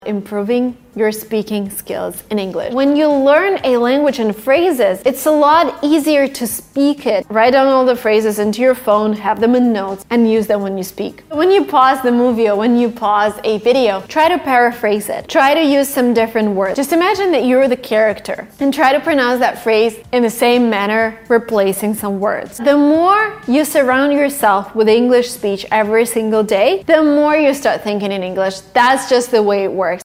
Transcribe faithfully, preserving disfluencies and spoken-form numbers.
Improving your speaking skills in English. When you learn a language and phrases, it's a lot easier to speak it. Write down all the phrases into your phone, have them in notes, and use them when you speak. When you pause the movie or when you pause a video, try to paraphrase it. Try to use some different words. Just imagine that you're the character and try to pronounce that phrase in the same manner, replacing some words. The more you surround yourself with English speech every single day, the more you start thinking in English. That's just the way it works.